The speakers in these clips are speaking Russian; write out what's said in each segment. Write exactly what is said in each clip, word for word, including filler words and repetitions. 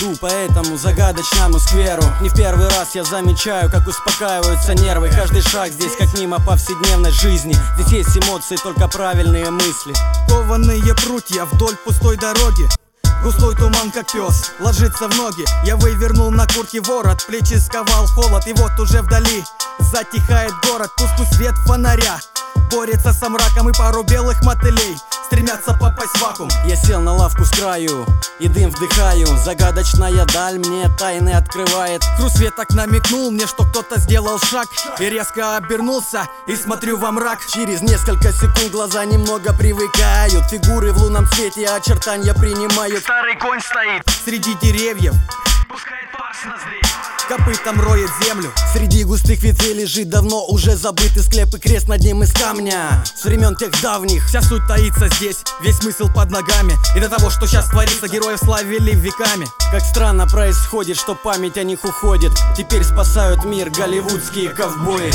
иду по этому загадочному скверу. Не в первый раз я замечаю, как успокаиваются нервы. Каждый шаг здесь как мимо повседневной жизни. Здесь есть эмоции, только правильные мысли. Кованые прутья вдоль пустой дороги. Густой туман, как пес, ложится в ноги. Я вывернул на куртке ворот, плечи сковал холод. И вот уже вдали затихает город. Тусклый свет фонаря борется со мраком, и пару белых мотылей стремятся попасть в вакуум. Я сел на лавку с краю и дым вдыхаю. Загадочная даль мне тайны открывает. Круг-светок намекнул мне, что кто-то сделал шаг, и резко обернулся и смотрю во мрак. Через несколько секунд глаза немного привыкают. Фигуры в лунном свете очертания принимают. Старый конь стоит среди деревьев, пускает пар с ноздрей, копытом роет землю. Среди густых ветвей лежит давно уже забытый склеп, и крест над ним из камня с времен тех давних. Вся суть таится здесь, весь смысл под ногами. И до того, что сейчас творится, героев славили веками. Как странно происходит, что память о них уходит. Теперь спасают мир голливудские ковбои.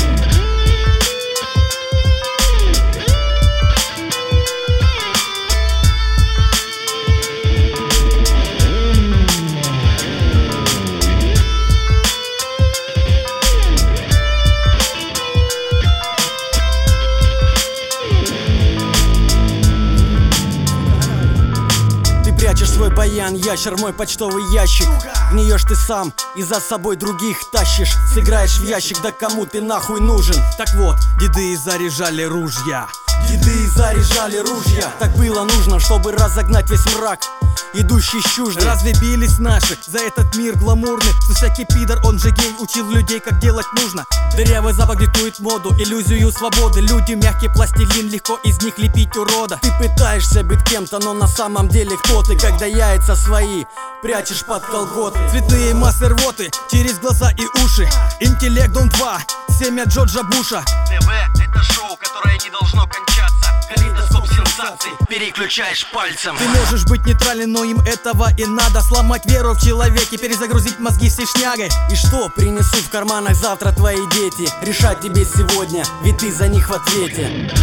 Прячешь свой баян, ящер, мой почтовый ящик. Гниешь ты сам и за собой других тащишь. Сыграешь в ящик, да кому ты нахуй нужен? Так вот, деды заряжали ружья. Деды заряжали ружья. Так было нужно, чтобы разогнать весь мрак, идущий с чуждым. Разве бились наши за этот мир гламурный? Что всякий пидор, он же гей, учил людей, как делать нужно. Дырявый запах диктует моду, иллюзию свободы. Люди мягкий пластилин, легко из них лепить урода. Ты пытаешься быть кем-то, но на самом деле кто ты? Когда яйца свои прячешь под колготы. Цветные массы рвоты через глаза и уши. Интеллект Дом два, семя Джорджа Буша. ТВ — это шоу, которое не должно кончаться. Калейдоскоп сенсаций переключаешь пальцем. Ты можешь быть нейтрален, но им этого и надо. Сломать веру в человеке, перезагрузить мозги всей шнягой. И что принесут в карманах завтра твои дети? Решать тебе сегодня, ведь ты за них в ответе.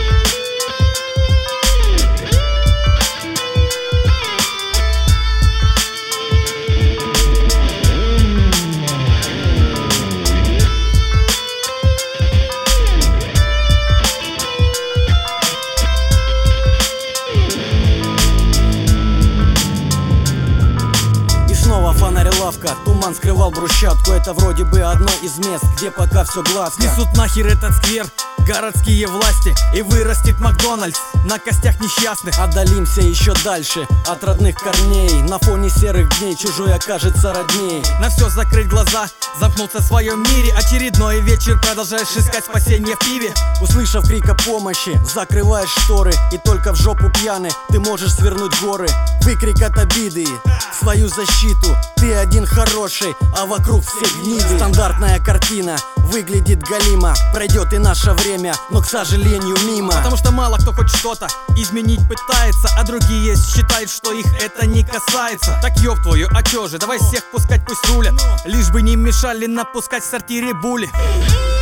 Фонарь, лавка, туман скрывал брусчатку. Это вроде бы одно из мест, где пока все гладко. Несут нахер этот сквер городские власти, и вырастет Макдональдс на костях несчастных. Отдалимся еще дальше от родных корней. На фоне серых дней чужой окажется родней. На все закрыть глаза, замкнуться в своем мире. Очередной вечер, продолжаешь искать спасение в пиве. Услышав крик о помощи, закрываешь шторы, и только в жопу пьяный ты можешь свернуть горы. Выкрик от обиды, свою защиту. Ты один хороший, а вокруг все гниды. Стандартная картина выглядит галимо. Пройдет и наше время, но, к сожалению, мимо. Потому что мало кто хоть что-то изменить пытается, а другие считают, что их это не касается. Так ёб твою, а чё же, давай всех пускать, пусть рулят, лишь бы не мешали напускать в сортире були.